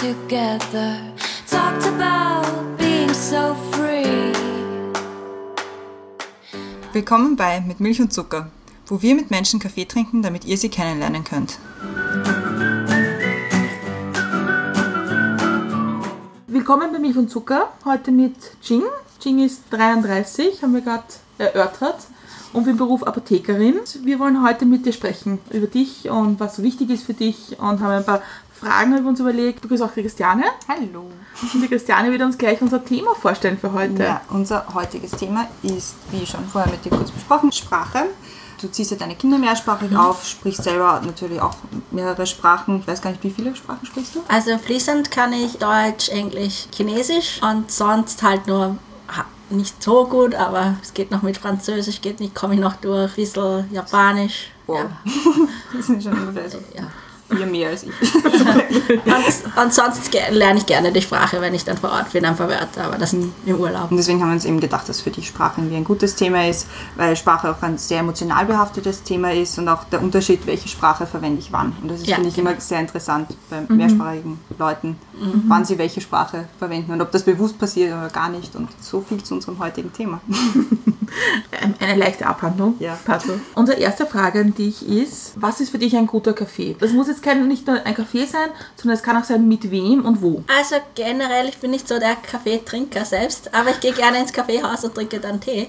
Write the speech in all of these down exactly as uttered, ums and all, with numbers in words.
together, talked about being so free. Willkommen bei Mit Milch und Zucker, wo wir mit Menschen Kaffee trinken, damit ihr sie kennenlernen könnt. Willkommen bei Milch und Zucker, heute mit Jing. Jing ist dreiunddreißig, haben wir gerade erörtert, und im Beruf Apothekerin. Wir wollen heute mit dir sprechen über dich und was so wichtig ist für dich und haben ein paar Fragen über uns überlegt. Du bist auch die Christiane. Hallo. Und die Christiane wird uns gleich unser Thema vorstellen für heute. Ja, unser heutiges Thema ist, wie schon vorher mit dir kurz besprochen, Sprache. Du ziehst ja deine Kinder mehrsprachig mhm. auf, sprichst selber natürlich auch mehrere Sprachen. Ich weiß gar nicht, wie viele Sprachen sprichst du? Also fließend kann ich Deutsch, Englisch, Chinesisch und sonst halt nur nicht so gut, aber es geht noch mit Französisch, geht nicht, komme ich noch durch, ein bisschen Japanisch. Wow. Ja. Das sind schon ungefähr so ja. vier mehr als ich. und, und sonst lerne ich gerne die Sprache, wenn ich dann vor Ort bin, ein paar Wörter, aber das im Urlaub. Und deswegen haben wir uns eben gedacht, dass für dich Sprache irgendwie ein gutes Thema ist, weil Sprache auch ein sehr emotional behaftetes Thema ist und auch der Unterschied, welche Sprache verwende ich wann. Und das ist, ja, finde ich, immer sehr interessant bei mhm. mehrsprachigen Leuten, mhm. wann sie welche Sprache verwenden und ob das bewusst passiert oder gar nicht. Und so viel zu unserem heutigen Thema. Eine leichte Abhandlung. Ja. Passo. Unsere erste Frage an dich ist, was ist für dich ein guter Kaffee? Das muss jetzt kein, nicht nur ein Kaffee sein, sondern es kann auch sein, mit wem und wo. Also generell, ich bin nicht so der Kaffeetrinker selbst, aber ich gehe gerne ins Kaffeehaus und trinke dann Tee.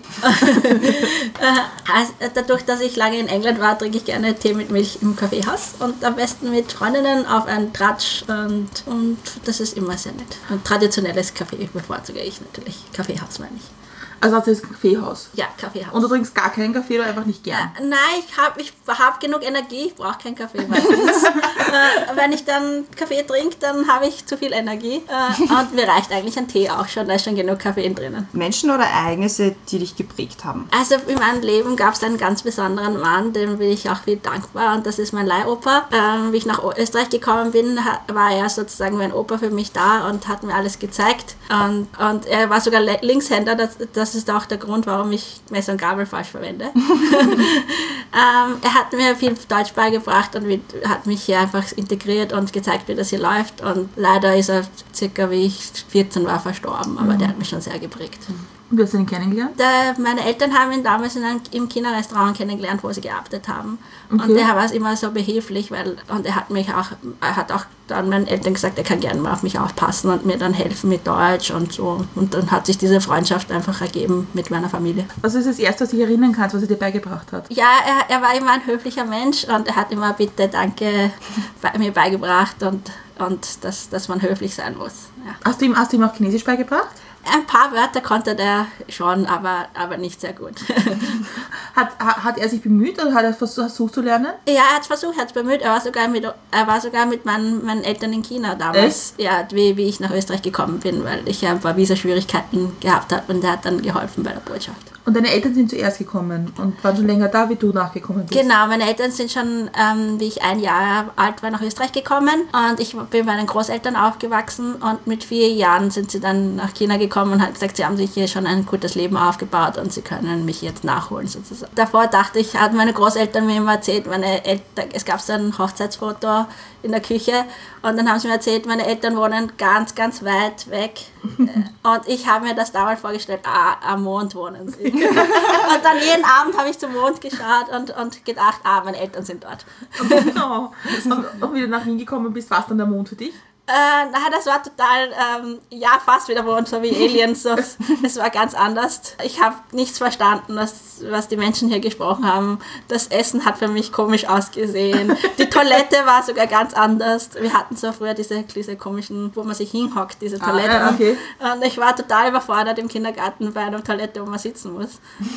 also dadurch, dass ich lange in England war, trinke ich gerne Tee mit Milch im Kaffeehaus und am besten mit Freundinnen auf einen Tratsch und, und das ist immer sehr nett. Und traditionelles Kaffee bevorzuge ich natürlich. Kaffeehaus meine ich. Also das ist Kaffeehaus? Ja, Kaffeehaus. Und du trinkst gar keinen Kaffee oder einfach nicht gern? Äh, nein, ich habe ich hab genug Energie, ich brauche keinen Kaffee meistens. äh, wenn ich dann Kaffee trinke, dann habe ich zu viel Energie. Äh, und mir reicht eigentlich ein Tee auch schon, da ist schon genug Kaffee drinnen. Menschen oder Ereignisse, die dich geprägt haben? Also in meinem Leben gab es einen ganz besonderen Mann, dem bin ich auch viel dankbar, und das ist mein Leihopa. Ähm, wie ich nach Österreich gekommen bin, war er sozusagen mein Opa für mich da und hat mir alles gezeigt. Und, und er war sogar Linkshänder, das, das Das ist auch der Grund, warum ich Messer und Gabel falsch verwende. ähm, er hat mir viel Deutsch beigebracht und hat mich hier einfach integriert und gezeigt, wie das hier läuft. Und leider ist er circa, wie ich vierzehn war, verstorben, aber mhm. der hat mich schon sehr geprägt. Und wie hast du ihn kennengelernt? Da, meine Eltern haben ihn damals in einem, im China-Restaurant kennengelernt, wo sie gearbeitet haben. Okay. Und er war immer so behilflich, weil, und er hat mich auch, er hat auch dann meinen Eltern gesagt, er kann gerne mal auf mich aufpassen und mir dann helfen mit Deutsch und so. Und dann hat sich diese Freundschaft einfach ergeben mit meiner Familie. Was ist das Erste, was du dich erinnern kannst, was er dir beigebracht hat? Ja, er, er war immer ein höflicher Mensch und er hat immer Bitte, Danke bei mir beigebracht und, und dass, dass man höflich sein muss. Ja. Hast du ihm, hast du ihm auch Chinesisch beigebracht? Ein paar Wörter konnte der schon, aber, aber nicht sehr gut. hat, hat er sich bemüht oder hat er versucht zu lernen? Ja, er hat es versucht, er hat es bemüht. Er war sogar mit, er war sogar mit meinen, meinen Eltern in China damals. Echt? Ja, wie, wie ich nach Österreich gekommen bin, weil ich ja ein paar Visa-Schwierigkeiten gehabt habe und er hat dann geholfen bei der Botschaft. Und deine Eltern sind zuerst gekommen und waren schon länger da, wie du nachgekommen bist? Genau, meine Eltern sind schon, ähm, wie ich ein Jahr alt war, nach Österreich gekommen und ich bin bei meinen Großeltern aufgewachsen und mit vier Jahren sind sie dann nach China gekommen und haben gesagt, sie haben sich hier schon ein gutes Leben aufgebaut und sie können mich jetzt nachholen sozusagen. Davor dachte ich, hatten meine Großeltern mir immer erzählt, meine Eltern, es gab so ein Hochzeitsfoto in der Küche und dann haben sie mir erzählt, meine Eltern wohnen ganz, ganz weit weg und ich habe mir das damals vorgestellt, ah, am Mond wohnen sie. Und dann jeden Abend habe ich zum Mond geschaut und, und gedacht, ah, meine Eltern sind dort. Genau. Und, und wie du nach Wien gekommen bist, war es dann der Mond für dich? Äh, nein, das war total, ähm, ja, fast wieder Mond, so wie Aliens. So. Es war ganz anders. Ich habe nichts verstanden, was, was die Menschen hier gesprochen haben. Das Essen hat für mich komisch ausgesehen. Die Toilette war sogar ganz anders. Wir hatten so früher diese, diese komischen, wo man sich hinhockt, diese Toilette. Ah, okay. Und ich war total überfordert im Kindergarten bei einer Toilette, wo man sitzen muss.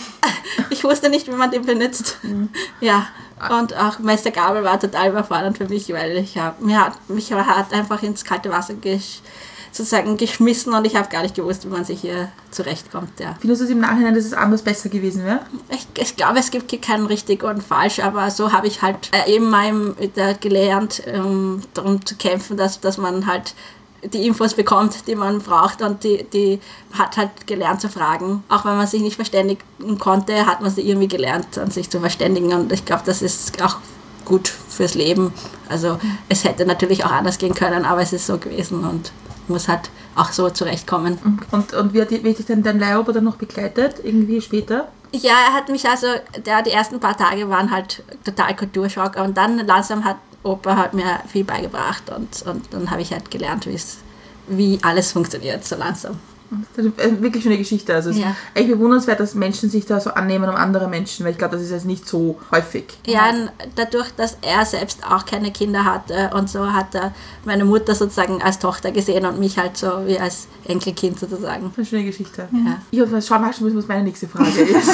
Ich wusste nicht, wie man die benutzt. Mhm. Ja. Und auch Meister Gabel war total überfordernd für mich, weil ich hab, mir hat, mich hat einfach ins kalte Wasser gesch, sozusagen geschmissen und ich habe gar nicht gewusst, wie man sich hier zurechtkommt. Ja. Findest du es im Nachhinein, dass es anders besser gewesen wäre? Ich, ich glaube, es gibt keinen richtig und falsch, aber so habe ich halt äh, eben mal gelernt, um darum zu kämpfen, dass, dass man halt die Infos bekommt, die man braucht und die, die hat halt gelernt zu fragen. Auch wenn man sich nicht verständigen konnte, hat man sie irgendwie gelernt, an sich zu verständigen und ich glaube, das ist auch gut fürs Leben. Also es hätte natürlich auch anders gehen können, aber es ist so gewesen und muss halt auch so zurechtkommen. Und, und wie hat wie hat dich denn dein Leihoper dann noch begleitet, irgendwie später? Ja, er hat mich also, der, die ersten paar Tage waren halt total Kulturschock und dann langsam hat Opa hat mir viel beigebracht und, und dann habe ich halt gelernt, wie alles funktioniert, so langsam. Das ist eine wirklich schöne Geschichte. Also es Ja. ist echt bewundernswert, dass Menschen sich da so annehmen um andere Menschen, weil ich glaube, das ist jetzt nicht so häufig. Ja, und dadurch, dass er selbst auch keine Kinder hatte und so, hat er meine Mutter sozusagen als Tochter gesehen und mich halt so wie als Enkelkind sozusagen. Eine schöne Geschichte. Ja. Ich habe schon mal schon, was meine nächste Frage ist.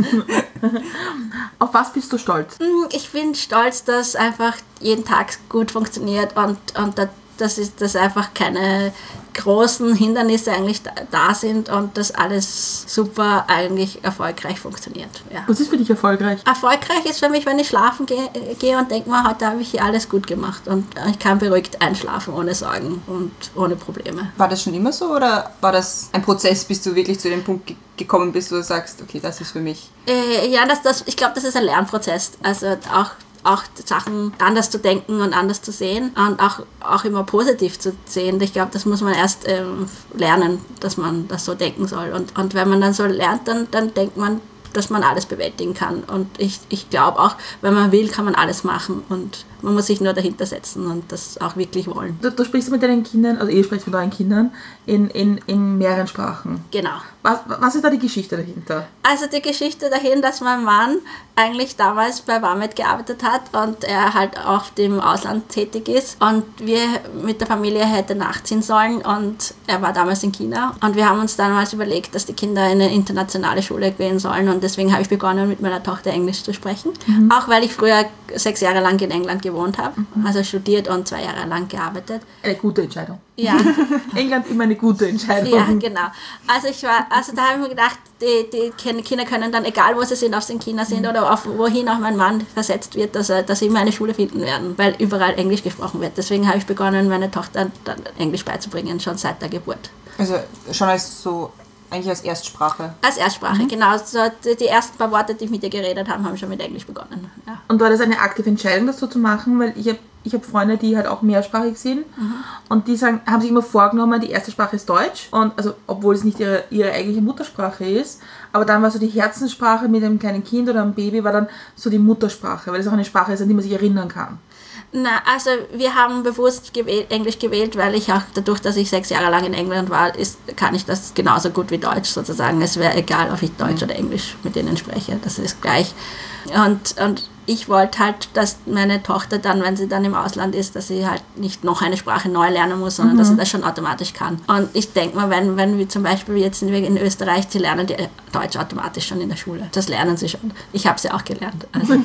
Auf was bist du stolz? Ich bin stolz, dass einfach jeden Tag gut funktioniert und, und da- dass, ist, dass einfach keine großen Hindernisse eigentlich da, da sind und dass alles super eigentlich erfolgreich funktioniert. Ja. Was ist für dich erfolgreich? Erfolgreich ist für mich, wenn ich schlafen gehe, gehe und denke mir, heute habe ich hier alles gut gemacht und ich kann beruhigt einschlafen, ohne Sorgen und ohne Probleme. War das schon immer so oder war das ein Prozess, bis du wirklich zu dem Punkt ge- gekommen bist, wo du sagst, okay, das ist für mich? Äh, ja, das, das, ich glaube, das ist ein Lernprozess. Also auch, auch Sachen anders zu denken und anders zu sehen und auch, auch immer positiv zu sehen. Ich glaube, das muss man erst ähm, lernen, dass man das so denken soll. Und, und wenn man dann so lernt, dann, dann denkt man, dass man alles bewältigen kann. Und ich, ich glaube auch, wenn man will, kann man alles machen. Und man muss sich nur dahinter setzen und das auch wirklich wollen. Du, du sprichst mit deinen Kindern, also ihr spricht mit euren Kindern, in, in, in mehreren Sprachen. Genau. Was, was ist da die Geschichte dahinter? Also die Geschichte dahin, dass mein Mann eigentlich damals bei Wamet gearbeitet hat und er halt auch im Ausland tätig ist und wir mit der Familie hätten nachziehen sollen und er war damals in China und wir haben uns damals überlegt, dass die Kinder in eine internationale Schule gehen sollen und deswegen habe ich begonnen, mit meiner Tochter Englisch zu sprechen. Mhm. Auch weil ich früher sechs Jahre lang in England gewohnt habe, mhm. also studiert und zwei Jahre lang gearbeitet. Eine gute Entscheidung. Ja. England immer eine gute Entscheidung. Ja, genau. Also ich war, also da habe ich mir gedacht, die, die Kinder können dann, egal wo sie sind, ob sie in China sind oder auf wohin auch mein Mann versetzt wird, dass, er, dass sie immer eine Schule finden werden, weil überall Englisch gesprochen wird. Deswegen habe ich begonnen, meine Tochter dann Englisch beizubringen, schon seit der Geburt. Also schon als so, eigentlich als Erstsprache. Als Erstsprache, mhm. genau. So die, die ersten paar Worte, die ich mit ihr geredet habe, haben schon mit Englisch begonnen. Ja. Und war das eine aktive Entscheidung, das so zu machen? Weil ich habe ich hab Freunde, die halt auch mehrsprachig sind mhm. und die sagen, haben sich immer vorgenommen, die erste Sprache ist Deutsch. Und also, obwohl es nicht ihre, ihre eigentliche Muttersprache ist, aber dann war so die Herzenssprache mit einem kleinen Kind oder einem Baby, war dann so die Muttersprache, weil es auch eine Sprache ist, an die man sich erinnern kann. Na, also wir haben bewusst gewählt, Englisch gewählt, weil ich auch dadurch, dass ich sechs Jahre lang in England war, ist, kann ich das genauso gut wie Deutsch sozusagen. Es wäre egal, ob ich Deutsch mhm. oder Englisch mit denen spreche, das ist gleich. Und, und ich wollte halt, dass meine Tochter dann, wenn sie dann im Ausland ist, dass sie halt nicht noch eine Sprache neu lernen muss, sondern mhm. dass sie das schon automatisch kann. Und ich denke mal, wenn, wenn wir zum Beispiel jetzt sind wir in Österreich, sie lernen die Deutsch automatisch schon in der Schule. Das lernen sie schon. Ich habe sie auch gelernt. Also.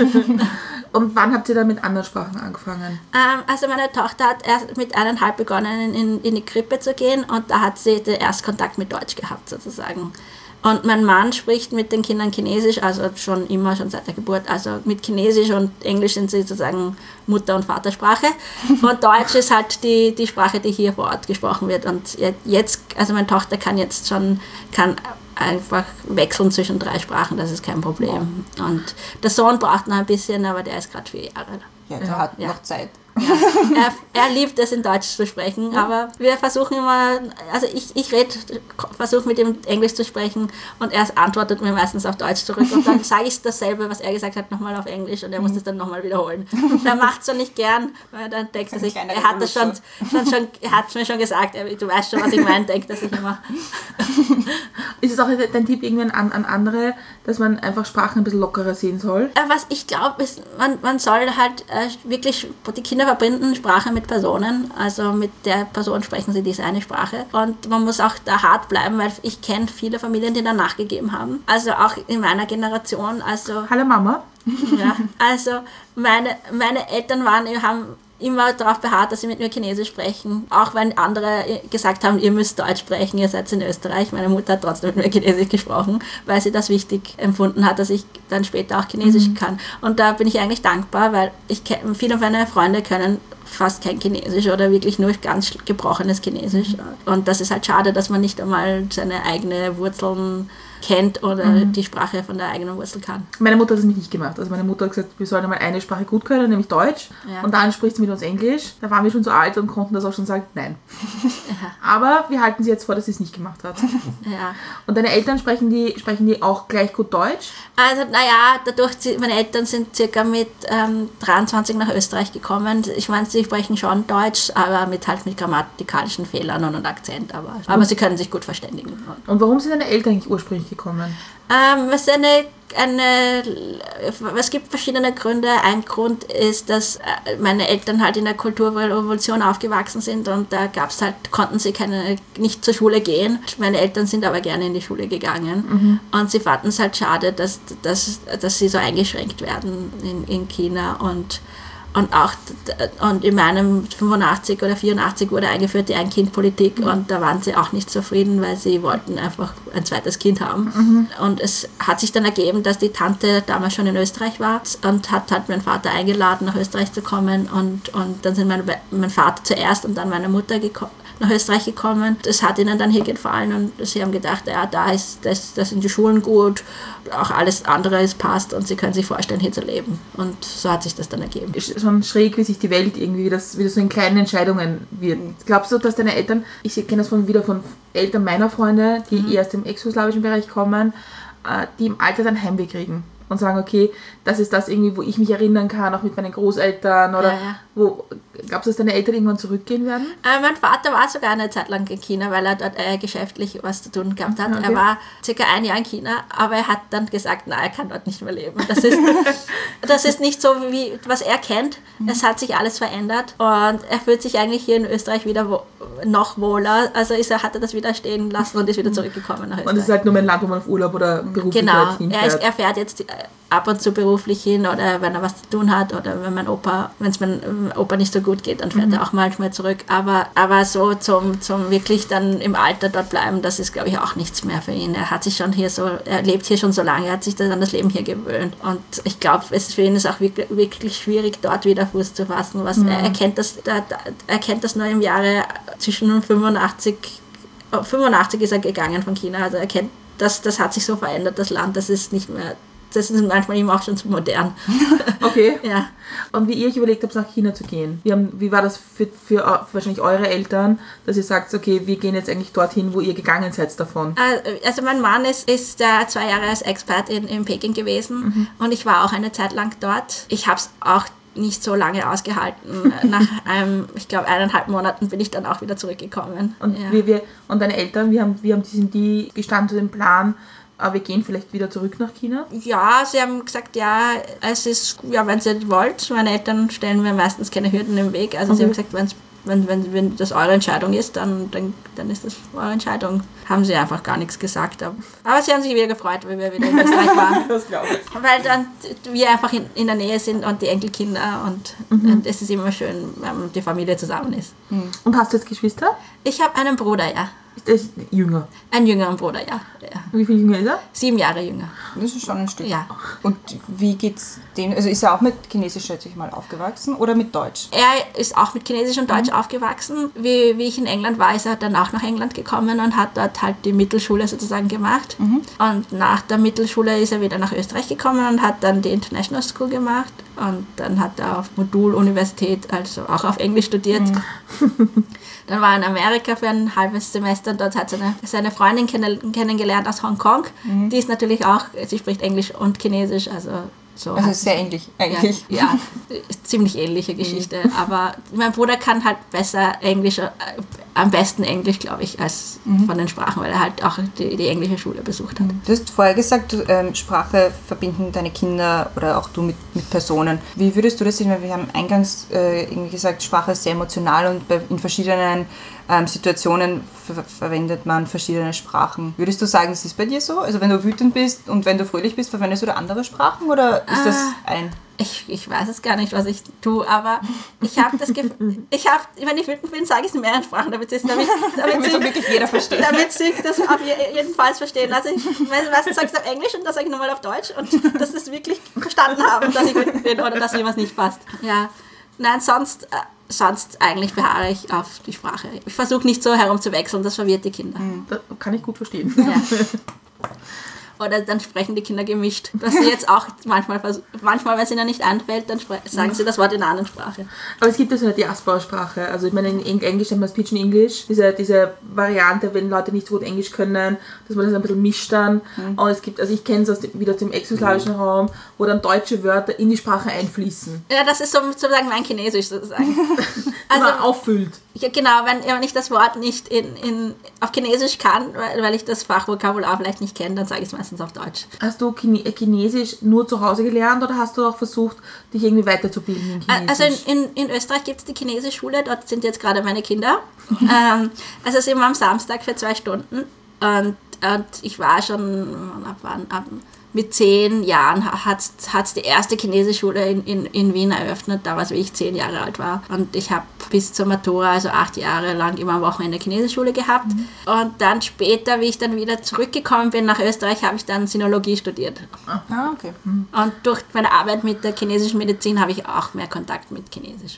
Und wann habt ihr dann mit anderen Sprachen angefangen? Ähm, also meine Tochter hat erst mit eineinhalb begonnen, in, in die Krippe zu gehen und da hat sie den Erstkontakt mit Deutsch gehabt sozusagen. Und mein Mann spricht mit den Kindern Chinesisch, also schon immer, schon seit der Geburt. Also mit Chinesisch und Englisch sind sie sozusagen Mutter- und Vatersprache. Und Deutsch ist halt die, die Sprache, die hier vor Ort gesprochen wird. Und jetzt, also meine Tochter kann jetzt schon, kann einfach wechseln zwischen drei Sprachen, das ist kein Problem. Und der Sohn braucht noch ein bisschen, aber der ist gerade vier Jahre. Ja, der hat ja. noch Zeit. Ja, er, er liebt es, in Deutsch zu sprechen, ja. aber wir versuchen immer, also ich, ich rede, versuche mit ihm Englisch zu sprechen und er antwortet mir meistens auf Deutsch zurück und dann sage ich dasselbe, was er gesagt hat, nochmal auf Englisch und er muss das dann nochmal wiederholen. Er macht es schon nicht gern, weil dann denkt er sich, er hat das schon, schon, schon, er hat es mir schon gesagt, du weißt schon, was ich meine, denkt er sich immer. Ist es auch dein Tipp irgendwie an, an andere, dass man einfach Sprachen ein bisschen lockerer sehen soll? Was ich glaube, ist, man, man soll halt äh, wirklich, die Kinder verbinden Sprache mit Personen, also mit der Person sprechen sie diese eine Sprache und man muss auch da hart bleiben, weil ich kenne viele Familien, die dann nachgegeben haben, also auch in meiner Generation, also... Hallo Mama. Ja, also meine, meine Eltern waren, haben immer darauf beharrt, dass sie mit mir Chinesisch sprechen, auch wenn andere gesagt haben, ihr müsst Deutsch sprechen, ihr seid in Österreich. Meine Mutter hat trotzdem mit mir Chinesisch gesprochen, weil sie das wichtig empfunden hat, dass ich dann später auch Chinesisch mhm. kann. Und da bin ich eigentlich dankbar, weil ich viele meiner Freunde können fast kein Chinesisch oder wirklich nur ganz gebrochenes Chinesisch. Und das ist halt schade, dass man nicht einmal seine eigenen Wurzeln kennt oder mhm. die Sprache von der eigenen Wurzel kann. Meine Mutter hat es nicht gemacht. Also meine Mutter hat gesagt, wir sollen einmal eine Sprache gut können, nämlich Deutsch. Ja. Und dann spricht sie mit uns Englisch. Da waren wir schon so alt und konnten das auch schon sagen, nein. Ja. Aber wir halten sie jetzt vor, dass sie es nicht gemacht hat. Ja. Und deine Eltern, sprechen die, sprechen die auch gleich gut Deutsch? Also naja, dadurch, meine Eltern sind circa mit ähm, dreiundzwanzig nach Österreich gekommen. Ich meine, sie sprechen schon Deutsch, aber mit halt mit grammatikalischen Fehlern und Akzent. Aber, aber sie können sich gut verständigen. Und warum sind deine Eltern eigentlich ursprünglich gekommen? Ähm, es, ist eine, eine, es gibt verschiedene Gründe. Ein Grund ist, dass meine Eltern halt in der Kulturrevolution aufgewachsen sind und da gab's halt, konnten sie keine, nicht zur Schule gehen. Meine Eltern sind aber gerne in die Schule gegangen mhm. und sie fanden es halt schade, dass, dass, dass sie so eingeschränkt werden in, in China und Und auch und in meinem fünfundachtzig oder vierundachtzig wurde eingeführt die Ein-Kind-Politik mhm. und da waren sie auch nicht zufrieden, weil sie wollten einfach ein zweites Kind haben. Mhm. Und es hat sich dann ergeben, dass die Tante damals schon in Österreich war und hat halt meinen Vater eingeladen, nach Österreich zu kommen und, und dann sind meine, mein Vater zuerst und dann meine Mutter geko- nach Österreich gekommen. Das hat ihnen dann hier gefallen und sie haben gedacht, ja, da ist das, das sind die Schulen gut, auch alles andere ist passt und sie können sich vorstellen, hier zu leben. Und so hat sich das dann ergeben. Schon schräg, wie sich die Welt irgendwie, wie das, wie das so in kleinen Entscheidungen wird. Glaubst du, dass deine Eltern, ich kenne das von, wieder von Eltern meiner Freunde, die mhm. eher aus dem exoslawischen Bereich kommen, die im Alter dann Heimweh kriegen und sagen, okay, das ist das irgendwie, wo ich mich erinnern kann, auch mit meinen Großeltern oder ja, ja. wo, glaubst du, dass deine Eltern irgendwann zurückgehen werden? Äh, mein Vater war sogar eine Zeit lang in China, weil er dort äh, geschäftlich was zu tun gehabt hat. Okay. Er war circa ein Jahr in China, aber er hat dann gesagt, nein, er kann dort nicht mehr leben. Das ist, das ist nicht so, wie was er kennt. Mhm. Es hat sich alles verändert und er fühlt sich eigentlich hier in Österreich wieder wo, noch wohler. Also ist er, hat er das wieder stehen lassen und ist wieder zurückgekommen nach Österreich. Und es ist halt nur ein Land, wo man auf Urlaub oder beruflich genau. hinfährt. Genau, er, er fährt jetzt ab und zu beruflich hin oder wenn er was zu tun hat oder wenn mein Opa, wenn es meinem Opa nicht so gut geht, dann fährt mhm. er auch manchmal zurück. Aber, aber so zum, zum wirklich dann im Alter dort bleiben, das ist, glaube ich, auch nichts mehr für ihn. Er hat sich schon hier so, er lebt hier schon so lange, er hat sich dann an das Leben hier gewöhnt. Und ich glaube, es für ihn ist auch wirklich, wirklich schwierig, dort wieder Fuß zu fassen. Was, mhm. er, er, kennt das, er, er kennt das nur im Jahre zwischen fünfundachtzig, fünfundachtzig ist er gegangen von China, also er kennt das, das hat sich so verändert, das Land, das ist nicht mehr, das ist manchmal ihm auch schon zu modern. Okay. Ja. Und wie ihr euch überlegt habt, nach China zu gehen, wie, haben, wie war das für, für wahrscheinlich eure Eltern, dass ihr sagt, okay, wir gehen jetzt eigentlich dorthin, wo ihr gegangen seid davon? Also mein Mann ist, ist äh, zwei Jahre als Expat in, in Peking gewesen mhm. und ich war auch eine Zeit lang dort. Ich habe es auch nicht so lange ausgehalten. Nach einem, ich glaube, eineinhalb Monaten bin ich dann auch wieder zurückgekommen. Und, ja. wie wir, und deine Eltern, wie haben, wie haben die, sind die gestanden zu dem Plan, aber wir gehen vielleicht wieder zurück nach China? Ja, sie haben gesagt, ja, es ist, ja, wenn ihr wollt. Meine Eltern stellen mir meistens keine Hürden im Weg. Also okay. Sie haben gesagt, wenn's, wenn, wenn, wenn das eure Entscheidung ist, dann, dann, dann ist das eure Entscheidung. Haben sie einfach gar nichts gesagt. Aber, aber sie haben sich wieder gefreut, weil wir wieder in Österreich waren. Das glaube ich. Weil dann wir einfach in, in der Nähe sind und die Enkelkinder und, mhm. und es ist immer schön, wenn die Familie zusammen ist. Mhm. Und hast du jetzt Geschwister? Ich habe einen Bruder, ja. Ist er jünger? Ein jüngeren Bruder, ja. ja. Wie viel jünger ist er? Sieben Jahre jünger. Das ist schon ein Stück. Ja. Und wie geht's dem? Also ist er auch mit Chinesisch, schätze ich mal, aufgewachsen oder mit Deutsch? Er ist auch mit Chinesisch und Deutsch mhm. aufgewachsen. Wie, wie ich in England war, ist er dann auch nach England gekommen und hat dort halt die Mittelschule sozusagen gemacht. Mhm. Und nach der Mittelschule ist er wieder nach Österreich gekommen und hat dann die International School gemacht. Und dann hat er auf Moduluniversität, also auch auf Englisch studiert. Mhm. Dann war er in Amerika für ein halbes Semester und dort hat seine, seine Freundin kenn- kennengelernt aus Hongkong. Mhm. Die ist natürlich auch, sie spricht Englisch und Chinesisch, also so. Also sehr ähnlich eigentlich. Ja, ja, ziemlich ähnliche Geschichte. Mhm. Aber mein Bruder kann halt besser Englisch, äh, am besten Englisch, glaube ich, als mhm. von den Sprachen, weil er halt auch die, die englische Schule besucht hat. Du hast vorher gesagt, du, ähm, Sprache verbinden deine Kinder oder auch du mit, mit Personen. Wie würdest du das sehen? Weil wir haben eingangs äh, irgendwie gesagt, Sprache ist sehr emotional und bei, in verschiedenen ähm, Situationen ver- verwendet man verschiedene Sprachen. Würdest du sagen, das ist bei dir so? Also wenn du wütend bist und wenn du fröhlich bist, verwendest du da andere Sprachen oder ist das ein... Ich, ich weiß es gar nicht, was ich tue, aber ich habe das Gefühl, ich habe, wenn ich wütend bin, sage ich es in mehreren Sprachen, damit es damit, damit damit sie, wirklich jeder versteht. Damit sie das auf jeden Fall verstehen. Also ich meistens sage ich es auf Englisch und das sage ich nochmal auf Deutsch und dass sie es wirklich verstanden haben, dass ich wütend bin oder dass mir was nicht passt. Ja, nein, sonst, äh, sonst eigentlich beharre ich auf die Sprache. Ich versuche nicht so herumzuwechseln, das verwirrt die Kinder. Das kann ich gut verstehen. Ja. Oder dann sprechen die Kinder gemischt. Was sie jetzt auch manchmal versuchen. Manchmal, wenn es ihnen nicht anfällt, dann spre- sagen sie das Wort in einer anderen Sprache. Aber es gibt ja so eine Diaspora-Sprache. Also ich meine, in Eng- Englisch nennt man es Pidgin English. Diese, diese Variante, wenn Leute nicht so gut Englisch können, dass man das ein bisschen mischt dann. Mhm. Und es gibt, also ich kenne es aus dem, wieder aus dem exoslawischen mhm. Raum, wo dann deutsche Wörter in die Sprache einfließen. Ja, das ist so, sozusagen mein Chinesisch sozusagen. Also man auffüllt. Ja, genau, wenn, wenn ich das Wort nicht in, in, auf Chinesisch kann, weil, weil ich das Fachvokabular vielleicht nicht kenne, dann sage ich es meistens auf Deutsch. Hast du Chine- Chinesisch nur zu Hause gelernt oder hast du auch versucht, dich irgendwie weiterzubilden in Chinesisch? Also in, in, in Österreich gibt es die Chinesischschule, dort sind jetzt gerade meine Kinder. ähm, also es ist immer am Samstag für zwei Stunden und, und ich war schon ab wann, ab, mit zehn Jahren hat es die erste Chinesischschule in, in, in Wien eröffnet, damals wie ich zehn Jahre alt war. Und ich habe bis zur Matura, also acht Jahre lang, immer am Wochenende Chinesischschule gehabt. Mhm. Und dann später, wie ich dann wieder zurückgekommen bin nach Österreich, habe ich dann Sinologie studiert. Ah, okay. Mhm. Und durch meine Arbeit mit der chinesischen Medizin habe ich auch mehr Kontakt mit Chinesisch.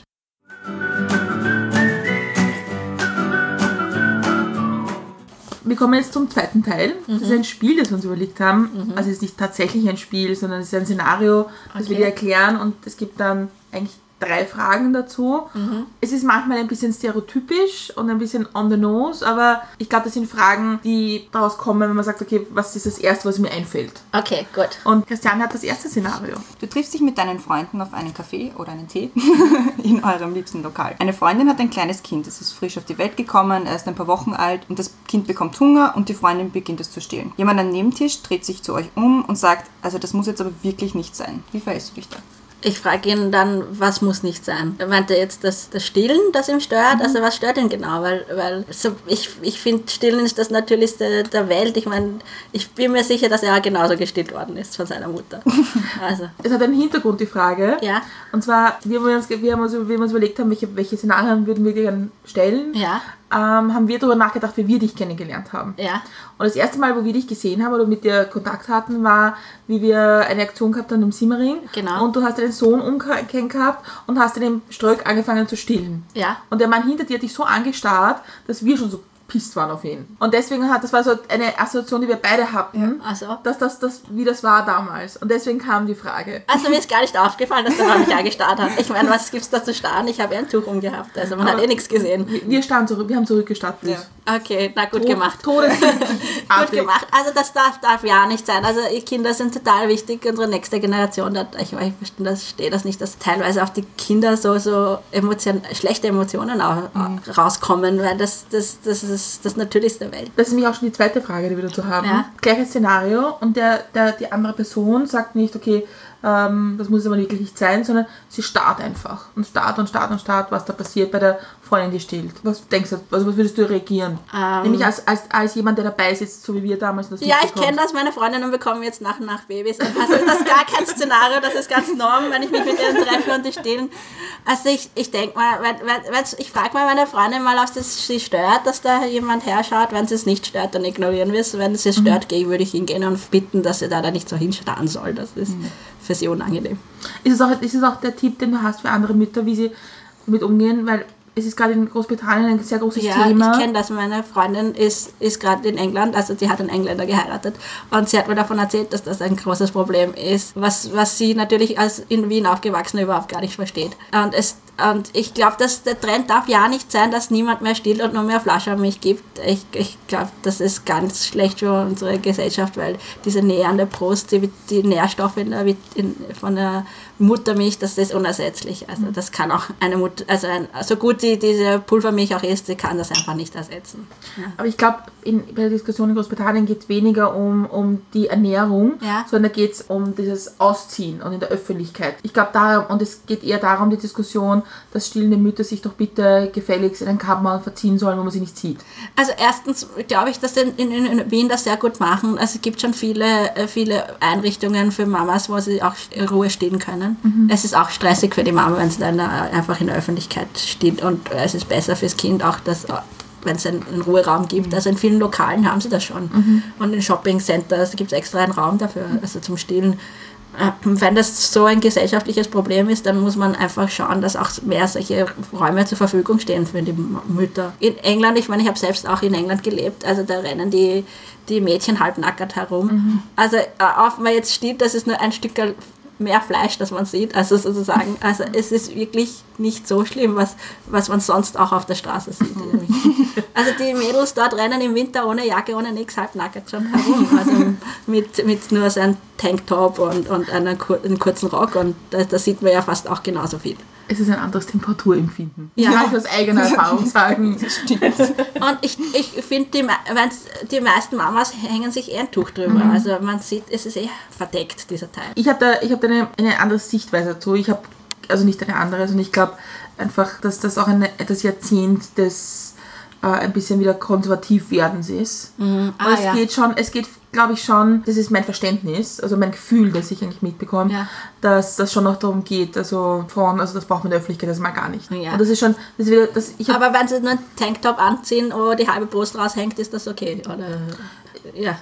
Wir kommen jetzt zum zweiten Teil. Das Mhm. ist ein Spiel, das wir uns überlegt haben. Mhm. Also es ist nicht tatsächlich ein Spiel, sondern es ist ein Szenario, das Okay. wir dir erklären und es gibt dann eigentlich drei Fragen dazu. Mhm. Es ist manchmal ein bisschen stereotypisch und ein bisschen on the nose, aber ich glaube, das sind Fragen, die daraus kommen, wenn man sagt, okay, was ist das Erste, was mir einfällt? Okay, gut. Und Christiane hat das erste Szenario. Du triffst dich mit deinen Freunden auf einen Kaffee oder einen Tee in eurem liebsten Lokal. Eine Freundin hat ein kleines Kind, es ist frisch auf die Welt gekommen, er ist ein paar Wochen alt und das Kind bekommt Hunger und die Freundin beginnt es zu stillen. Jemand am Nebentisch dreht sich zu euch um und sagt, also das muss jetzt aber wirklich nicht sein. Wie verhältst du dich da? Ich frage ihn dann, was muss nicht sein? Er meinte jetzt das, das Stillen, das ihm stört. Mhm. Also was stört ihn genau? Weil, weil so, ich, ich finde, Stillen ist das Natürlichste der Welt. Ich meine, ich bin mir sicher, dass er genauso gestillt worden ist von seiner Mutter. Also. Es hat einen Hintergrund, die Frage. Ja. Und zwar, wir haben uns, wir haben uns, wir haben uns überlegt haben, welche, welche Szenarien würden wir gerne stellen. Ja. Ähm, haben wir darüber nachgedacht, wie wir dich kennengelernt haben. Ja. Und das erste Mal, wo wir dich gesehen haben oder mit dir Kontakt hatten, war, wie wir eine Aktion gehabt haben im Simmering. Genau. Und du hast deinen Sohn umgekehrt gehabt und hast in dem Ströck angefangen zu stillen. Ja. Und der Mann hinter dir hat dich so angestarrt, dass wir schon so pisst waren auf ihn. Und deswegen hat, das war so eine Assoziation, die wir beide hatten, Ja. Also. dass das, das, wie das war damals. Und deswegen kam die Frage. Also mir ist gar nicht aufgefallen, dass der Mann mich angestarrt hat. Ich meine, was gibt's da zu starren? Ich habe ein Tuch umgehabt, also man Aber hat eh nichts gesehen. Wir, wir standen zurück, wir haben zurückgestarrt. Ja. Okay, na gut Tod- gemacht. Todesartig. Gut gemacht. Also das darf, darf ja nicht sein. Also Kinder sind total wichtig, unsere nächste Generation. Ich, ich verstehe das nicht, dass teilweise auf die Kinder so, so Emotion, schlechte Emotionen auch Mhm. rauskommen, weil das, das, das ist das Natürlichste der Welt. Das ist nämlich auch schon die zweite Frage, die wir dazu haben. Ja. Gleiches Szenario und der, der, die andere Person sagt nicht, okay, ähm, das muss es aber wirklich nicht sein, sondern sie starrt einfach und starrt und starrt und starrt, was da passiert bei der Freundin, die stillt. Was denkst du, also was würdest du reagieren? Ähm, Nämlich als, als, als jemand, der dabei sitzt, so wie wir damals. Das Ja, ich mitbekommen. kenne das. Meine Freundinnen bekommen jetzt nach und nach Babys. Also das ist gar kein Szenario, das ist ganz norm, wenn ich mich mit denen treffe und die stillen. Also ich, ich denke mal, wenn, wenn, wenn's- ich frage mal meine Freundin mal, ob es sie stört, dass da jemand herschaut. Wenn sie es nicht stört, dann ignorieren wir es. Wenn es sie stört, gehe, würde ich hingehen und bitten, dass sie da, da nicht so hinstarren soll. Das ist für sie unangenehm. Ist es, auch, ist es auch der Tipp, den du hast für andere Mütter, wie sie damit umgehen? Weil es ist gerade in Großbritannien ein sehr großes Ja, Thema. ich kenne das. Meine Freundin ist, ist gerade in England, also sie hat einen Engländer geheiratet und sie hat mir davon erzählt, dass das ein großes Problem ist, was, was sie natürlich als in Wien aufgewachsene überhaupt gar nicht versteht. Und, es, und ich glaube, dass der Trend darf ja nicht sein, dass niemand mehr stillt und nur mehr Flaschenmilch gibt. Ich, ich glaube, das ist ganz schlecht für unsere Gesellschaft, weil diese nährende Brust, die, die Nährstoffe in der, in, von der Muttermilch, das ist unersetzlich. Also das kann auch eine Mutter, also ein, so gut die diese Pulvermilch auch ist, sie kann das einfach nicht ersetzen. Ja. Aber ich glaube, bei der Diskussion in Großbritannien geht es weniger um, um die Ernährung, Ja. sondern geht es um dieses Ausziehen und in der Öffentlichkeit. Ich glaube, da und es geht eher darum, die Diskussion, dass stillende Mütter sich doch bitte gefälligst in einen Kammern verziehen sollen, wo man sie nicht sieht. Also erstens glaube ich, dass in, in, in Wien das sehr gut machen. Also es gibt schon viele, äh, viele Einrichtungen für Mamas, wo sie auch in Ruhe stillen können. Mhm. Es ist auch stressig für die Mama, wenn sie dann äh, einfach in der Öffentlichkeit stillt und äh, es ist besser fürs Kind auch, dass wenn es einen, einen Ruheraum gibt. Mhm. Also in vielen Lokalen haben sie das schon. Mhm. Und in Shopping Centers gibt es extra einen Raum dafür, also zum Stillen. wenn das so ein gesellschaftliches Problem ist, dann muss man einfach schauen, dass auch mehr solche Räume zur Verfügung stehen für die Mütter. In England, ich meine, ich habe selbst auch in England gelebt, also da rennen die, die Mädchen halbnackert herum. Mhm. Also auch wenn man jetzt steht, das ist nur ein Stück mehr Fleisch, das man sieht, also sozusagen, also es ist wirklich nicht so schlimm, was, was man sonst auch auf der Straße sieht. Also die Mädels dort rennen im Winter ohne Jacke, ohne nichts, halbnackert schon herum, also mit, mit nur so einem Tanktop und, und einem, einem kurzen Rock und da, da sieht man ja fast auch genauso viel. Es ist ein anderes Temperaturempfinden. Ja. Kann ich aus eigener Erfahrung sagen. Und ich, ich finde, die, die meisten Mamas hängen sich eher ein Tuch drüber. Mhm. Also man sieht, es ist eher verdeckt, dieser Teil. Ich habe da, ich hab da eine, eine andere Sichtweise dazu. Ich habe, also nicht eine andere, sondern ich glaube einfach, dass das auch eine, das Jahrzehnt des äh, ein bisschen wieder konservativ werdens ist. Mhm. Ah, es ja. geht schon, es geht glaube ich schon, das ist mein Verständnis, also mein Gefühl, das ich eigentlich mitbekomme, ja. dass das schon noch darum geht, also Frauen, also das braucht man in der Öffentlichkeit, das mal gar nicht. Ja. Und das ist schon, das ist wieder, das, ich aber wenn sie nur einen Tanktop anziehen, wo die halbe Brust raushängt, ist das okay, oder? Ja.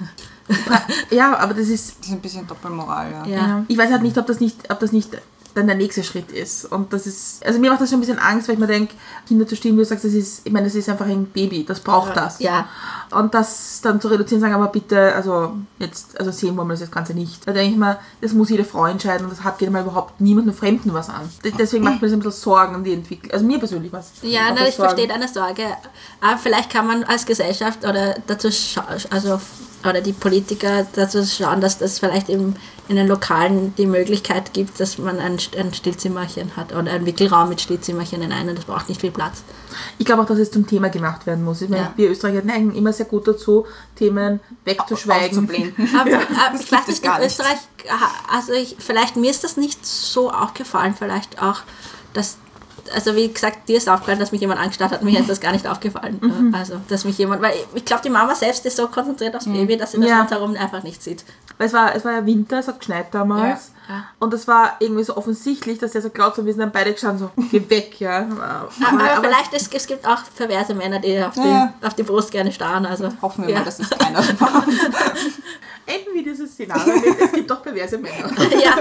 Ja, aber das ist... Das ist ein bisschen Doppelmoral, ja. ja. ja. Ich weiß halt nicht, ob das nicht, ob das nicht dann der nächste Schritt ist. Und das ist, also mir macht das schon ein bisschen Angst, weil ich mir denke, Kinder zu stillen, wie du sagst, das ist, ich meine, das ist einfach ein Baby, das braucht ja. das. Ja. Und das dann zu reduzieren, sagen, aber bitte, also jetzt, also sehen wollen wir das Ganze nicht. Da denke ich mir, das muss jede Frau entscheiden und das hat geht mal überhaupt niemandem Fremden was an. Deswegen macht mir das ein bisschen Sorgen an die Entwicklung, also mir persönlich was. Ja, na, ich verstehe deine Sorge, aber vielleicht kann man als Gesellschaft oder dazu schauen, also oder die Politiker dazu schauen, dass das vielleicht im, in den Lokalen die Möglichkeit gibt, dass man ein, ein Stillzimmerchen hat oder einen Wickelraum mit Stillzimmerchen in einem, das braucht nicht viel Platz. Ich glaube auch, dass es zum Thema gemacht werden muss. Ich meine, ja. wir Österreicher neigen immer sehr gut dazu, Themen wegzuschweigen. Aber, aber ich weiß nicht, in Österreich, also ich, vielleicht mir ist das nicht so aufgefallen, vielleicht auch, dass also wie gesagt, dir ist aufgefallen, dass mich jemand angestarrt hat, mir ist das gar nicht aufgefallen. Mhm. Also, dass mich jemand, weil ich glaube, die Mama selbst ist so konzentriert aufs Baby, dass sie das ja. rundherum einfach nicht sieht. Weil es war, es war ja Winter, es hat geschneit damals. Ja. Ja. Und es war irgendwie so offensichtlich, dass der so grausam ist und dann beide geschaut so, geh weg, ja. Aber, aber, aber vielleicht, es, es gibt auch perverse Männer, die auf, ja. die, auf die Brust gerne starren. Also, hoffen wir ja. mal, dass es keiner macht. Enden wie dieses Szenario, es gibt doch perverse Männer. Ja.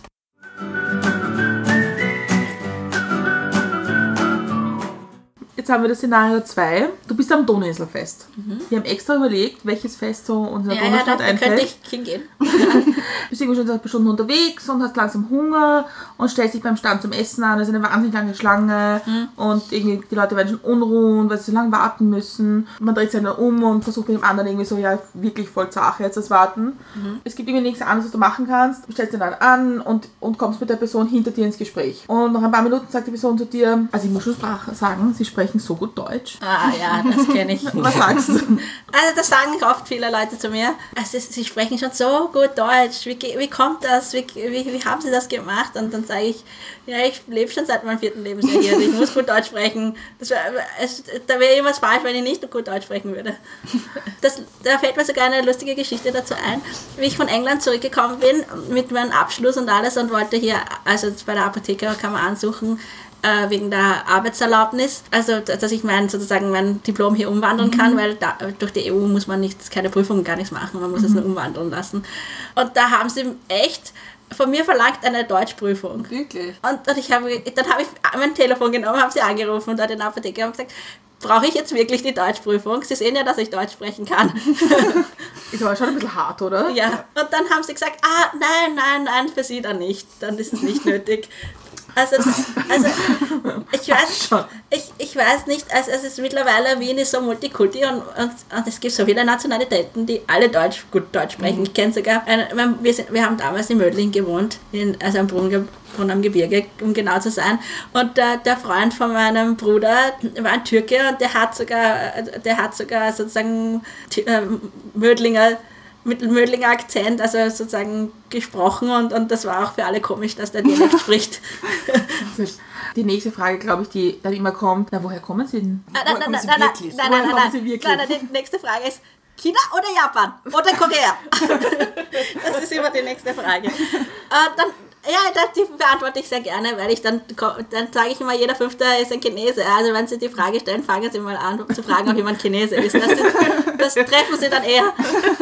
Jetzt haben wir das Szenario zwei. Du bist am Donauinselfest. Mhm. Wir haben extra überlegt, welches Fest so unserer ja, Donaustadt ja, da einfällt. könnte ich hingehen. Du bist irgendwie schon ein paar Stunden unterwegs und hast langsam Hunger und stellst dich beim Stand zum Essen an. Es ist eine wahnsinnig lange Schlange mhm. und irgendwie die Leute werden schon unruhend, weil sie so lange warten müssen. Man dreht sich dann um und versucht mit dem anderen irgendwie so, ja, wirklich voll Sache jetzt das Warten. Mhm. Es gibt irgendwie nichts anderes, was du machen kannst. Du stellst dich dann an und, und kommst mit der Person hinter dir ins Gespräch. Und nach ein paar Minuten sagt die Person zu dir, also ich muss schon sagen, sie sprechen so gut Deutsch. Ah ja, das kenne ich. Was sagst du? Also das sagen oft viele Leute zu mir. Also sie sprechen schon so gut Deutsch. Wie, wie kommt das? Wie, wie, wie haben sie das gemacht? Und dann sage ich, ja, ich lebe schon seit meinem vierten Lebensjahr hier. Ich muss gut Deutsch sprechen. Das wär, es, da wäre irgendwas falsch, wenn ich nicht gut Deutsch sprechen würde. Das, da fällt mir sogar eine lustige Geschichte dazu ein. Wie ich von England zurückgekommen bin mit meinem Abschluss und alles und wollte hier, also bei der Apothekerkammer ansuchen, wegen der Arbeitserlaubnis, also dass ich mein, sozusagen mein Diplom hier umwandeln kann, mhm. weil da, durch die E U muss man nichts, keine Prüfung, gar nichts machen, man muss mhm. es nur umwandeln lassen. Und da haben sie echt von mir verlangt eine Deutschprüfung. Wirklich? Und, und ich habe, dann habe ich mein Telefon genommen, habe sie angerufen und da den Apotheker und gesagt, brauche ich jetzt wirklich die Deutschprüfung? Sie sehen ja, dass ich Deutsch sprechen kann. Ist aber schon ein bisschen hart, oder? Ja, und dann haben sie gesagt, ah, nein, nein, nein, für Sie dann nicht, dann ist es nicht nötig. Also, also ich, weiß, ich, ich weiß nicht, also es ist mittlerweile, Wien ist so Multikulti und, und, und es gibt so viele Nationalitäten, die alle Deutsch, gut Deutsch sprechen. Mhm. Ich kenne sogar, eine, wir, sind, wir haben damals in Mödling gewohnt, in, also am Brunnen, Brunnen am Gebirge, um genau zu sein. Und der, der Freund von meinem Bruder war ein Türke und der hat sogar, der hat sogar sozusagen äh, Mödlinger mit dem Mödlinger Akzent, also sozusagen gesprochen und, und das war auch für alle komisch, dass der Dialekt spricht. Die nächste Frage, glaube ich, die dann immer kommt, na, woher kommen Sie denn? Nein, nein, nein, nein, nein, nein, nein, nein, nein, nein, die nächste Frage ist, China oder Japan? Oder Korea? Das ist immer die nächste Frage. Äh, dann, Ja, das, die beantworte ich sehr gerne, weil ich dann, dann sage ich immer, jeder Fünfte ist ein Chinese. Also wenn Sie die Frage stellen, fangen Sie mal an zu fragen, ob jemand Chinese ist. Das, das treffen Sie dann eher.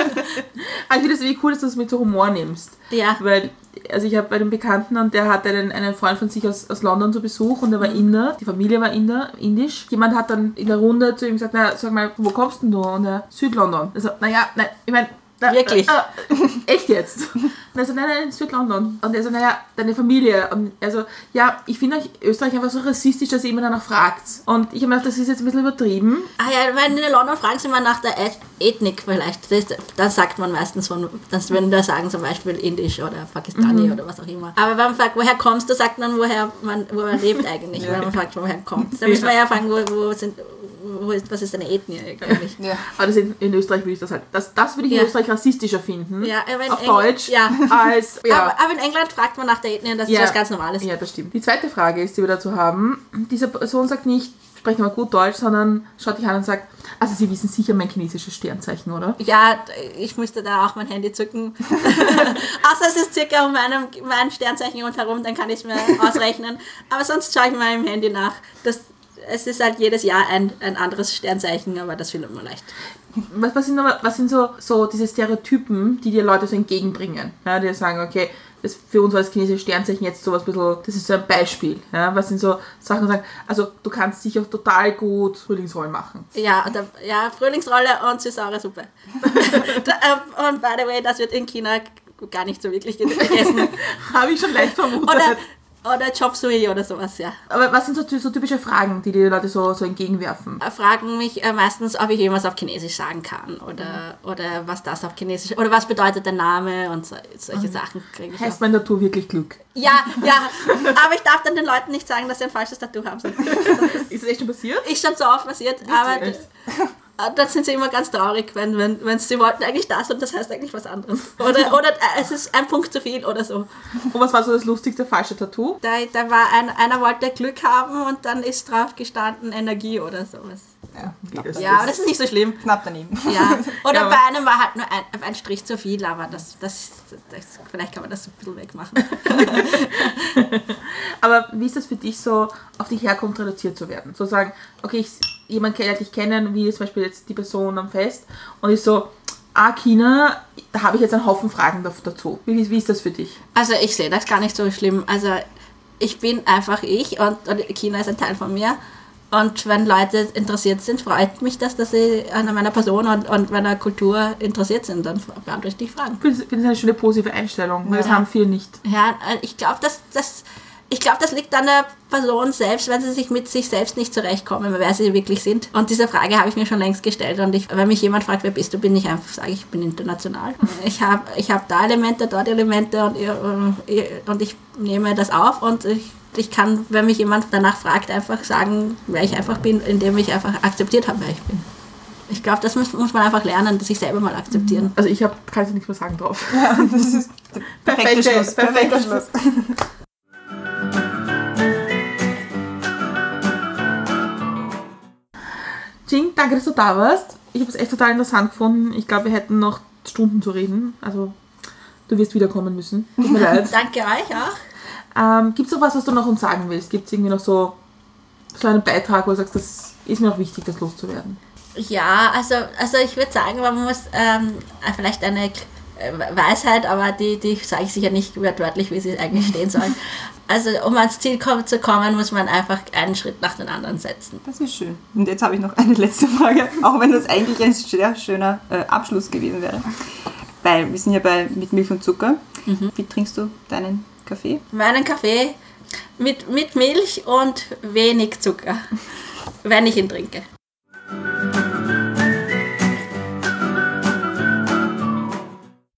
Aber ich finde es irgendwie cool, dass du es mit so Humor nimmst. Ja. Weil, also ich habe bei einem Bekannten und der hat einen, einen Freund von sich aus, aus London zu Besuch und der war Inder, die Familie war Inder, indisch. Jemand hat dann in der Runde zu ihm gesagt, na, sag mal, wo kommst denn du? Und er, Südlondon. Also, naja, nein, ich meine, Na, Wirklich? Äh, äh, echt jetzt? Und er so, nein, nein, in Südlondon. Und er so, naja, deine Familie. Und er so, ja, ich finde euch Österreich einfach so rassistisch, dass ihr immer danach fragt. Und ich habe mir gedacht, das ist jetzt ein bisschen übertrieben. Ah ja, wenn in London fragen sie mal nach der Ethnik vielleicht. Das, das sagt man meistens von, das würden da sagen zum Beispiel Indisch oder Pakistani mhm. oder was auch immer. Aber wenn man fragt, woher kommst du, sagt man, woher man, wo man lebt eigentlich. Ja. Wenn man fragt, woher kommt. Da müssen wir ja fragen, wo, wo sind... Wo ist, was ist deine Ethnie eigentlich? Ja. Aber das in, in Österreich würde ich das halt, das, das würde ich ja. in Österreich rassistischer finden, ja, aber auf Engl- Deutsch, ja. als, ja. Aber, aber in England fragt man nach der Ethnie und das ja. ist was ganz Normales. Ja, das stimmt. Die zweite Frage ist, die wir dazu haben, diese Person sagt nicht, sprechen wir gut Deutsch, sondern schaut dich an und sagt, also Sie wissen sicher mein chinesisches Sternzeichen, oder? Ja, ich müsste da auch mein Handy zücken. Außer es ist circa um meinem, mein Sternzeichen rundherum, dann kann ich es mir ausrechnen. Aber sonst schaue ich mal im Handy nach. Das Es ist halt jedes Jahr ein, ein anderes Sternzeichen, aber das findet man leicht. Was, was sind, aber, was sind so, so diese Stereotypen, die dir Leute so entgegenbringen? Ja, die sagen, okay, das für uns als chinesisches Sternzeichen jetzt sowas ein bisschen, das ist so ein Beispiel. Ja, was sind so Sachen, die sagen, also du kannst sicher total gut Frühlingsrollen machen. Ja, und, ja, Frühlingsrolle und süß-saure Suppe. Und by the way, das wird in China gar nicht so wirklich gegessen. Habe ich schon leicht vermutet. Oder Oder Chop Suey oder sowas, ja. Aber was sind so, so typische Fragen, die die Leute so, so entgegenwerfen? Fragen mich äh, meistens, ob ich irgendwas auf Chinesisch sagen kann oder, oder was das auf Chinesisch, oder was bedeutet der Name und so, solche mhm. Sachen kriege ich. Heißt mein Tattoo wirklich Glück? Ja, ja, aber ich darf dann den Leuten nicht sagen, dass sie ein falsches Tattoo haben. Ist das echt schon passiert? Ist schon so oft passiert, wirklich? Aber Echt? dann sind sie immer ganz traurig, wenn, wenn, wenn sie wollten eigentlich das und das heißt eigentlich was anderes. Oder, oder es ist ein Punkt zu viel oder so. Und was war so das lustigste falsche Tattoo? Da, da war ein, einer wollte Glück haben und dann ist drauf gestanden Energie oder sowas. Ja, das, ja, aber das ist nicht so schlimm. Knapp daneben. Ja. Oder ja, bei einem war halt nur ein, ein Strich zu viel, aber das, das, das, vielleicht kann man das so ein bisschen wegmachen. Aber wie ist das für dich so, auf die Herkunft reduziert zu werden? So sagen, okay, ich, jemand lernt dich kennen, wie zum Beispiel jetzt die Person am Fest und ist so, ah, China, da habe ich jetzt einen Haufen Fragen dazu. Wie, wie ist das für dich? Also ich sehe das gar nicht so schlimm. Also ich bin einfach ich und, und China ist ein Teil von mir. Und wenn Leute interessiert sind, freut mich das, dass sie an meiner Person und, und meiner Kultur interessiert sind. Dann beantworte ich die Fragen. Ich finde das eine schöne positive Einstellung, weil ja. das haben viele nicht. Ja, ich glaube, das, das, ich glaub, das liegt an der Person selbst, wenn sie sich mit sich selbst nicht zurechtkommen, wer sie wirklich sind. Und diese Frage habe ich mir schon längst gestellt. Und ich, wenn mich jemand fragt, wer bist du, bin ich einfach, sage ich, bin international. Ich habe ich hab da Elemente, dort Elemente und, und ich nehme das auf und ich Ich kann, wenn mich jemand danach fragt, einfach sagen, wer ich einfach bin, indem ich einfach akzeptiert habe, wer ich bin. Ich glaube, das muss, muss man einfach lernen, sich selber mal akzeptieren. Also ich habe, kann ich nichts mehr sagen drauf. Ja, das ist der perfekte Schluss. Perfekter Schluss. Jing, danke, dass du da warst. Ich habe es echt total interessant gefunden. Ich glaube, wir hätten noch Stunden zu reden. Also du wirst wiederkommen müssen. Tut mir leid. Danke euch auch. Ähm, Gibt es noch was, was du noch uns sagen willst? Gibt es irgendwie noch so, so einen Beitrag, wo du sagst, das ist mir noch wichtig, das loszuwerden? Ja, also, also ich würde sagen, man muss ähm, vielleicht eine Weisheit, aber die, die sage ich sicher nicht wörtlich, wie sie eigentlich stehen soll. Also um ans Ziel zu kommen, muss man einfach einen Schritt nach dem anderen setzen. Das ist schön. Und jetzt habe ich noch eine letzte Frage, auch wenn das eigentlich ein sehr schöner äh, Abschluss gewesen wäre. Weil wir sind ja bei mit Milch und Zucker. Mhm. Wie trinkst du deinen Kaffee? Meinen Kaffee mit, mit Milch und wenig Zucker, wenn ich ihn trinke.